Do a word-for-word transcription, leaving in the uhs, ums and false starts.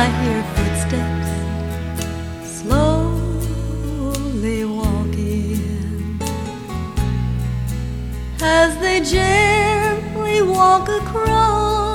hear footsteps slowly walking, as they gently walk across